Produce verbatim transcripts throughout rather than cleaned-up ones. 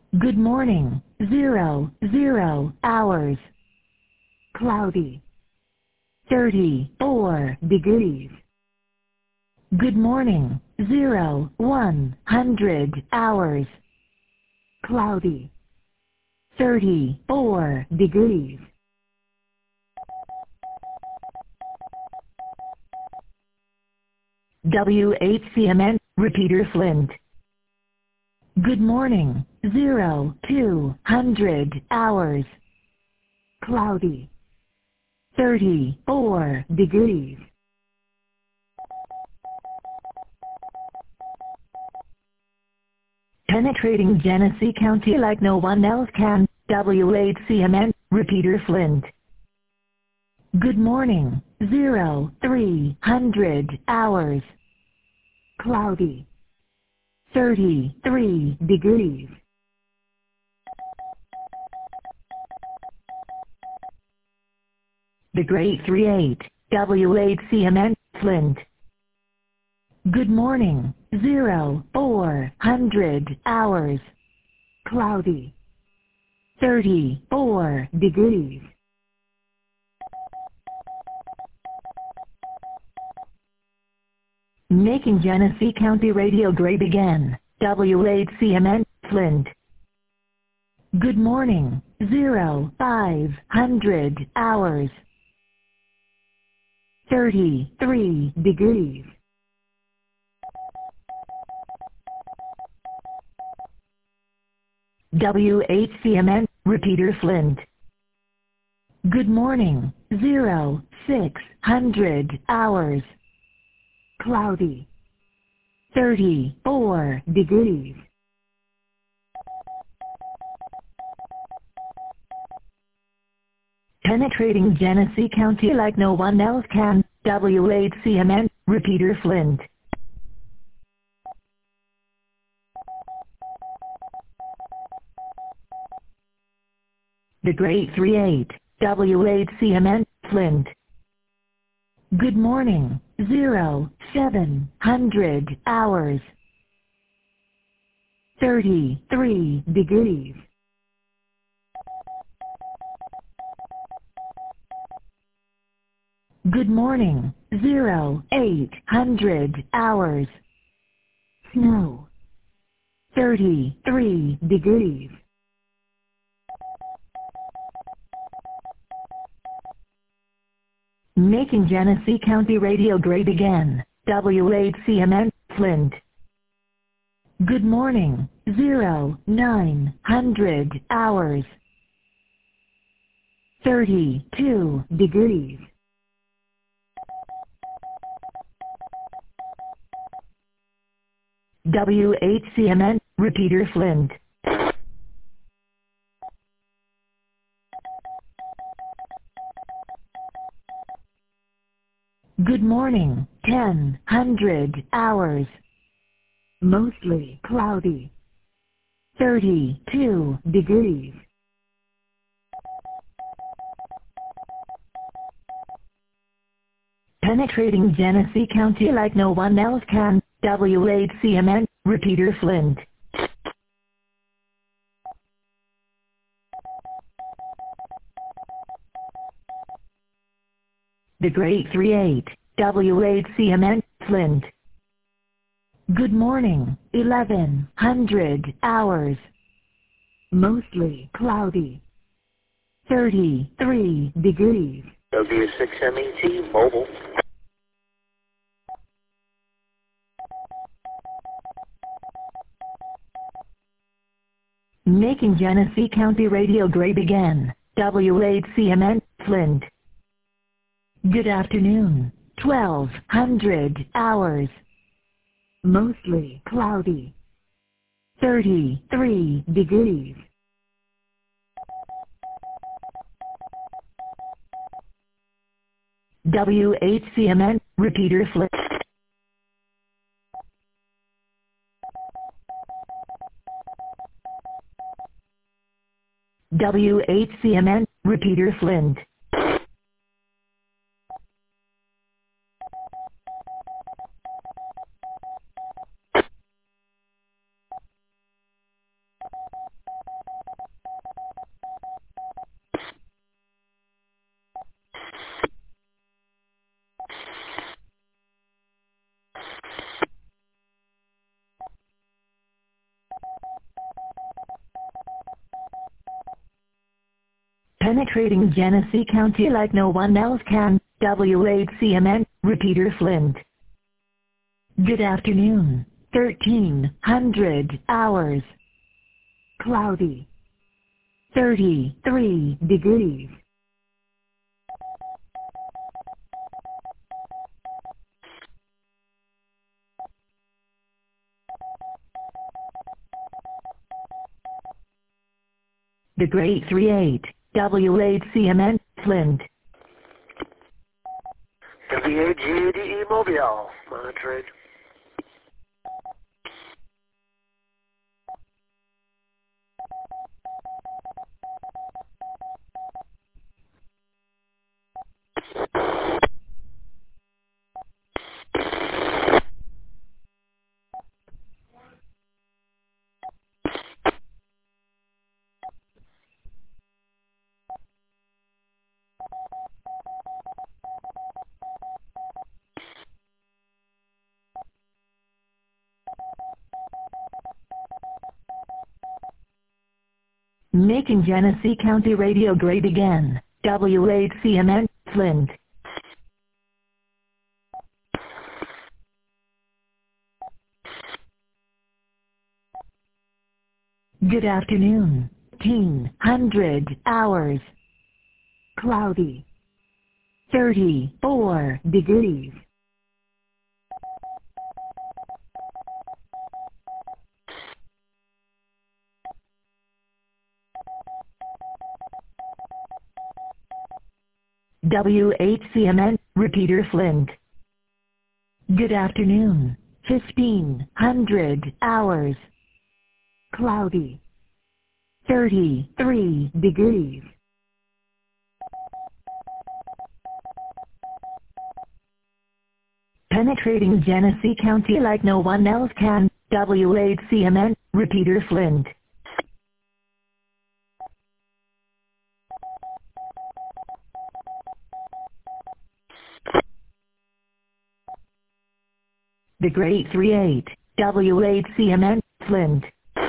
Good morning, zero, zero, hours. Cloudy. thirty-four degrees. Good morning, zero, one hundred, hours. Cloudy. thirty-four degrees. W H C M N, Repeater Flint. Good morning, zero, two hundred, hours. Cloudy. thirty-four degrees. Penetrating Genesee County like no one else can, W H C M N, Repeater Flint. Good morning, zero, three hundred, hours. Cloudy. thirty-three degrees. The Great three eight, W H C M N, Flint. Good morning, zero, four hundred, hours. Cloudy. thirty-four degrees. Making Genesee County radio great again, W H C M N, Flint. Good morning, zero, five hundred, hours. thirty-three degrees. W H C M N, Repeater Flint. Good morning, zero, six hundred, hours. Cloudy. thirty-four degrees. Penetrating Genesee County like no one else can, W H C M N, Repeater Flint. The Great three eight, W H C M N, Flint. Good morning, zero, seven hundred, hours. thirty-three degrees. Good morning, zero, eight hundred, hours. Snow. thirty-three degrees. Making Genesee County radio great again, W H C M N, Flint. Good morning, zero, nine hundred, hours. thirty-two degrees. W H C M N, Repeater Flint. Good morning, ten hundred, hours. Mostly cloudy. thirty-two degrees. Penetrating Genesee County like no one else can, W H C M N, Repeater Flint. The Great three eight, W H C M N, Flint. Good morning, eleven hundred, hours. Mostly cloudy. thirty-three degrees. W six M E T Mobile. Making Genesee County radio great again, W H C M N, Flint. Good afternoon, twelve hundred, hours. Mostly cloudy. thirty-three degrees. W H C M N, Repeater Flint. W H C M N, Repeater Flint. Penetrating Genesee County like no one else can, W eight C M N, Repeater Flint. Good afternoon, thirteen hundred hours. Cloudy. thirty-three degrees. The Great three eight, W eight C M N, Flint. W eight G A D E Mobile, monitoring. Making Genesee County radio great again, W eight C M N, Flint. Good afternoon, fifteen hundred hours. Cloudy. thirty-four degrees. W eight C M N, Repeater Flint. Good afternoon, fifteen hundred hours. Cloudy. thirty-three degrees. Penetrating Genesee County like no one else can, W eight C M N, Repeater Flint. The Great three eight, W eight C M N, Flint.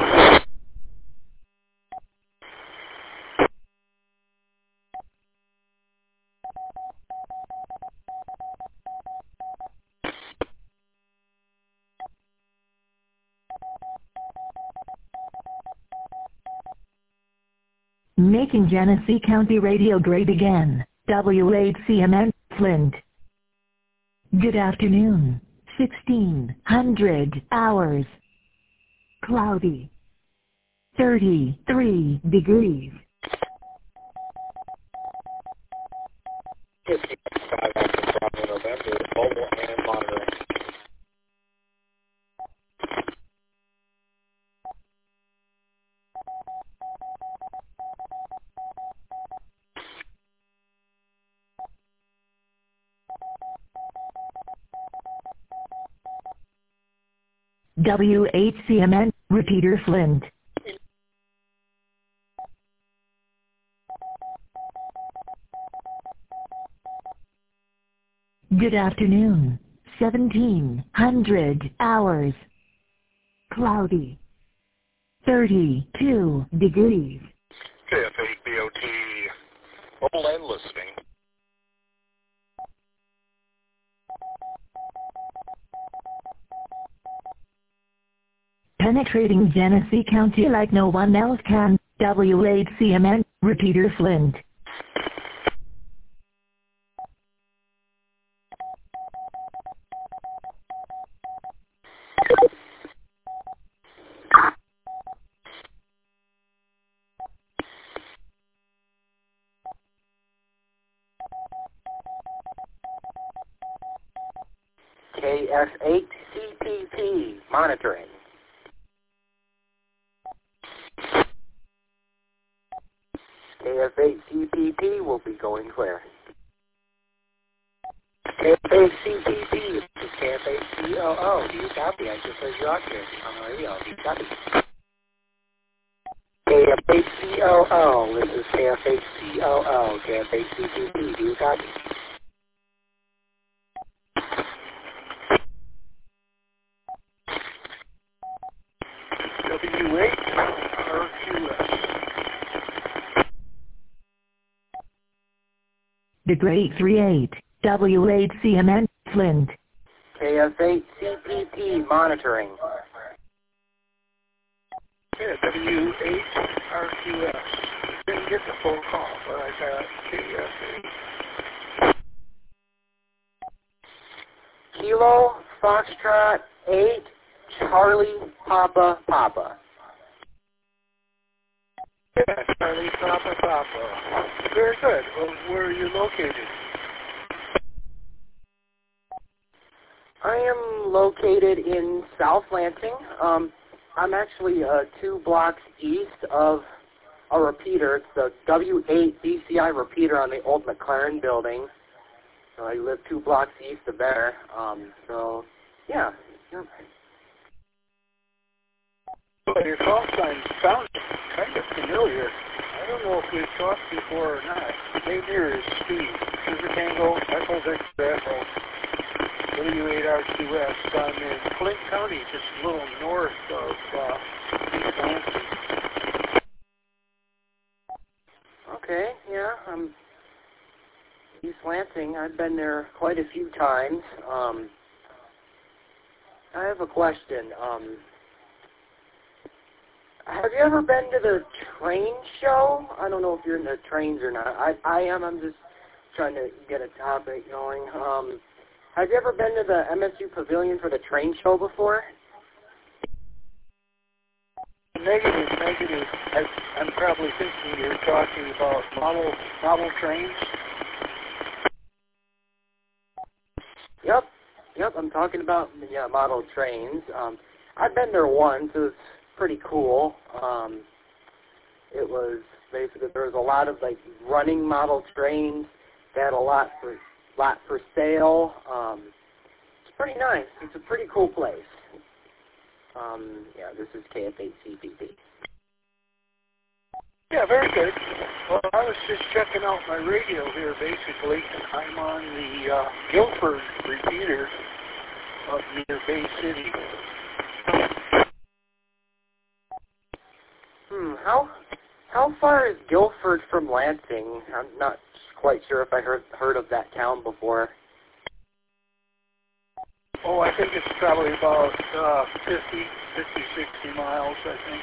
Making Genesee County radio great again, W eight C M N, Flint. Good afternoon, sixteen hundred hours. Cloudy. thirty-three degrees. fifty-five Bravo November, mobile and monitoring. W eight C M N, Repeater Flint. Good afternoon, seventeen hundred hours. Cloudy. thirty-two degrees. K F eight B O T, mobile and listening. Penetrating Genesee County like no one else can, W eight C M N, Repeater Flint. K S eight C P P, monitoring. K F eight C P P will be going clear. K F eight C P P, this is K F eight C O O. Do you copy? I just heard you out here on the radio. Do you copy? K F eight C O O, this is K F eight C O O. K F eight C P P, do you copy? W eight R Q S. The Great thirty-eight, W eight C M N, Flint. K F eight C P P monitoring. Yeah, W eight R Q S. Didn't get the phone call, but I got K F eight. Kilo Foxtrot eight Charlie Papa Papa. Yeah, Charlie Papa Papa. Very good. Well, where are you located? I am located in South Lansing. Um, I'm actually uh, two blocks east of a repeater. It's the W eight B C I repeater on the old McLaren building. So I live two blocks east of there. Um, so, yeah. Yep. Well, your call sign sounds kind of familiar. I don't know if we've talked before or not. Name here is Steve. Sugar Tango, Echo Victor Echo, W eight R Q S. I'm in Flint County, just a little north of uh, East Lansing. Okay, yeah, I'm East Lansing. I've been there quite a few times. Um, I have a question. Um, have you ever been to the train show? I don't know if you're into trains or not. I, I am. I'm just trying to get a topic going. Um, have you ever been to the M S U Pavilion for the train show before? Negative, negative. I, I'm probably thinking you're talking about model model trains. Yep, yep. I'm talking about yeah model trains. Um, I've been there once. It was pretty cool. Um, it was basically there was a lot of like running model trains. They had a lot for lot for sale. Um, it's pretty nice. It's a pretty cool place. Um, yeah, this is K F eight C P P. Yeah, very good. Well, I was just checking out my radio here, basically. I'm on the uh, Guilford repeater up near Bay City. Hmm, how how far is Guilford from Lansing? I'm not quite sure if I heard heard of that town before. Oh, I think it's probably about uh, fifty, fifty, sixty miles, I think.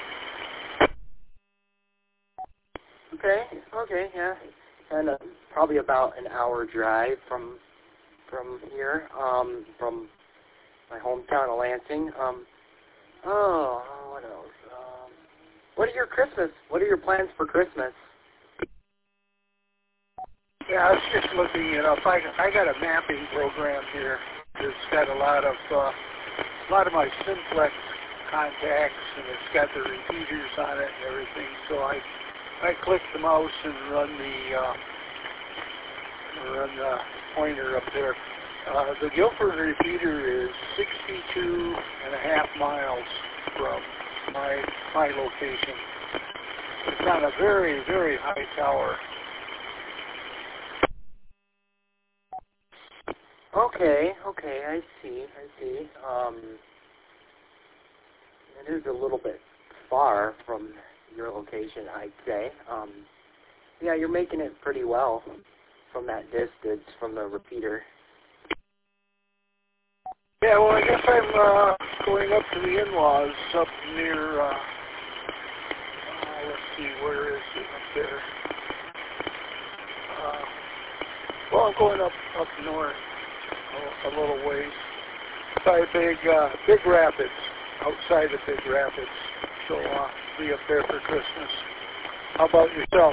Okay, okay, yeah. And uh, probably about an hour drive from from here, um, from my hometown of Lansing. Um, oh, what else? Um, what are your Christmas? What are your plans for Christmas? Yeah, I was just looking it up. I, I got a mapping program here. It's got a lot of uh, a lot of my Simplex contacts, and it's got the repeaters on it and everything. So I I click the mouse and run the uh, run the pointer up there. Uh, the Guilford repeater is sixty-two and a half miles from my my location. It's on a very very high tower. Okay, okay, I see, I see. Um, it is a little bit far from your location, I'd say. Um, yeah, you're making it pretty well from that distance from the repeater. Yeah, well, I guess I'm uh, going up to the in-laws up near, uh, uh, let's see, where is it up there? Uh, well, I'm going up, up north a, a little ways by Big, uh, Big Rapids, outside of Big Rapids. So uh, be up there for Christmas. How about yourself?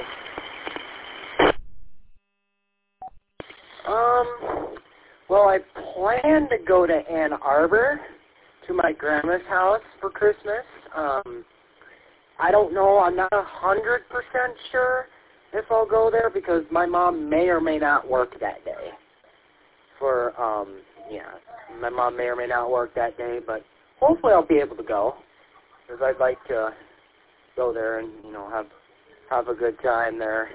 Um, well, I plan to go to Ann Arbor to my grandma's house for Christmas. Um, I don't know. I'm not a hundred percent sure if I'll go there because my mom may or may not work that day. For um, yeah, my mom may or may not work that day, but hopefully I'll be able to go because I'd like to go there and you know have have a good time there.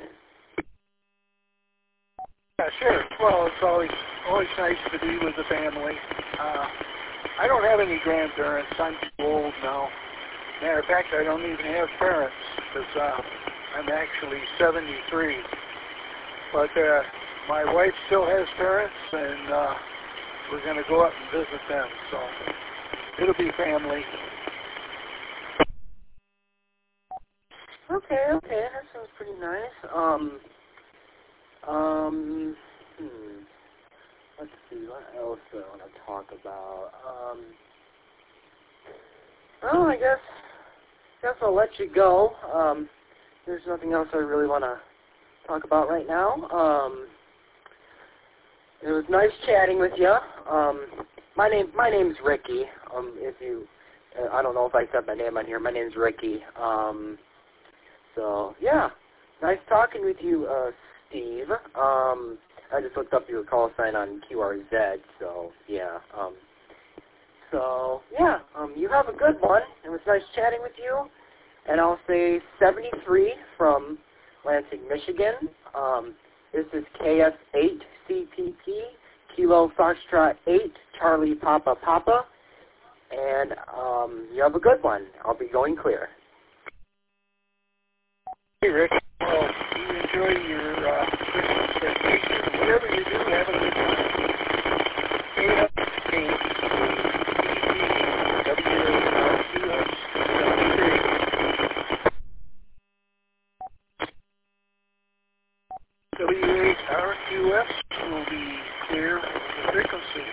Yeah, sure. Well, it's always always nice to be with the family. Uh, I don't have any grandparents. I'm too old now. Matter of fact, I don't even have parents because uh, I'm actually seventy-three. But uh, my wife still has parents, and uh, we're going to go up and visit them. So it'll be family. Okay, okay, that sounds pretty nice. Um, um, hmm. Let's see, what else do I want to talk about? Um, well, I guess, guess I'll let you go. Um, there's nothing else I really want to talk about right now. Um, it was nice chatting with you. Um, my name, my name's Ricky. Um, if you, uh, I don't know if I said my name on here. My name's Ricky. Um, so yeah, nice talking with you, uh, Steve. Um, I just looked up your call sign on Q R Z. So yeah. Um, so yeah. Um, you have a good one. It was nice chatting with you. And I'll say seventy-three from Lansing, Michigan. Um, this is K S eight C P P, Kilo Foxtrot eight, Charlie Papa Papa. And um, you have a good one. I'll be going clear. Hey, Rick. Well, you enjoy your uh, Christmas vacation. Whatever you do, have a good time. K S eight C P P, W R Q S seventy-three. W eight R Q S will be clear of the frequency.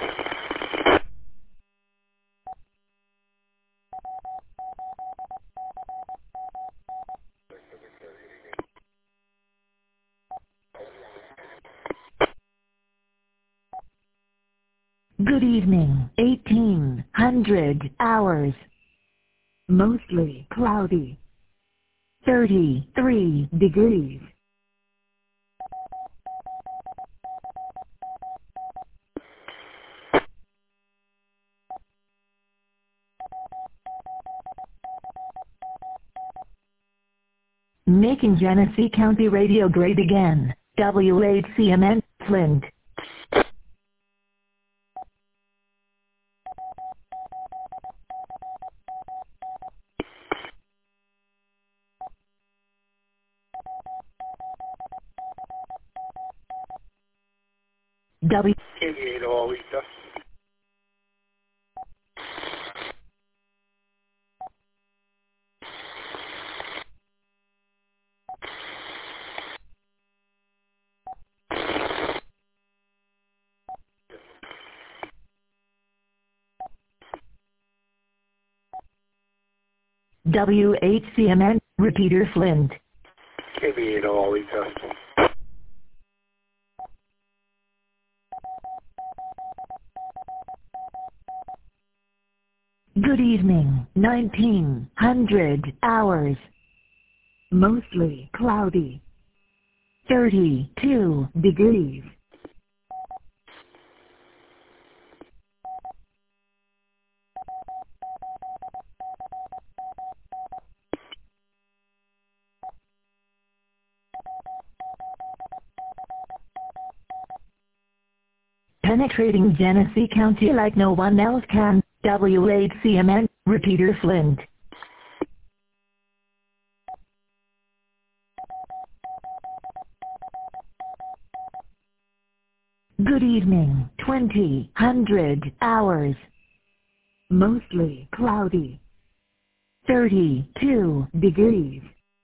Good evening, eighteen hundred hours. Mostly cloudy. thirty-three degrees. Making Genesee County radio great again. W eight C M N, Flint. W K B eight Oalita. W eight C M N, repeater Flint. K B eight Oalita. Good evening, nineteen hundred hours. Mostly cloudy. thirty-two degrees. Penetrating Genesee County like no one else can. W eight C M N, repeater Flint. Good evening, twenty hundred hours. Mostly cloudy. thirty-two degrees.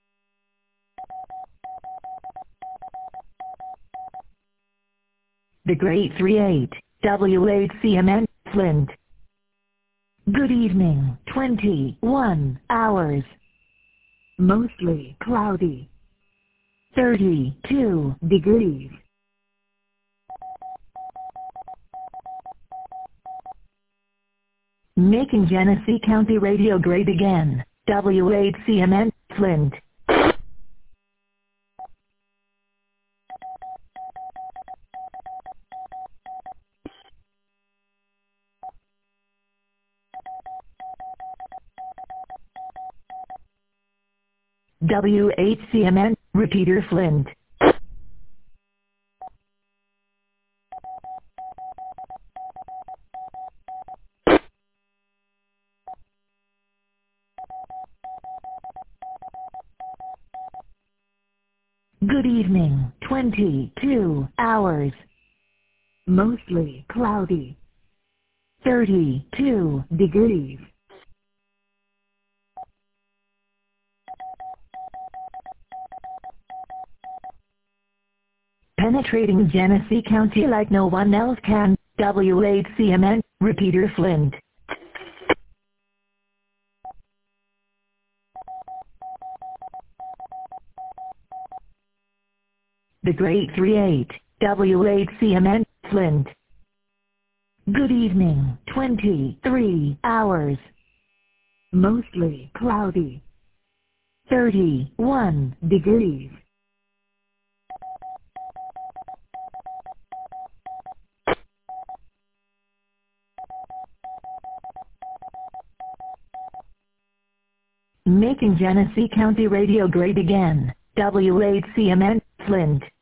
The Great three eight, W eight C M N, Flint. Good evening, twenty-one hours. Mostly cloudy. thirty-two degrees. Making Genesee County radio great again. W eight C M N, Flint. W eight C M N, repeater Flint. Good evening, twenty-two hours. Mostly cloudy. thirty-two degrees. Penetrating Genesee County like no one else can. W H C M N, Repeater Flint. The Great three eight, W H C M N, Flint. Good evening, twenty-three hours. Mostly cloudy. thirty-one degrees. Making Genesee County radio great again. W H C M N, Flint.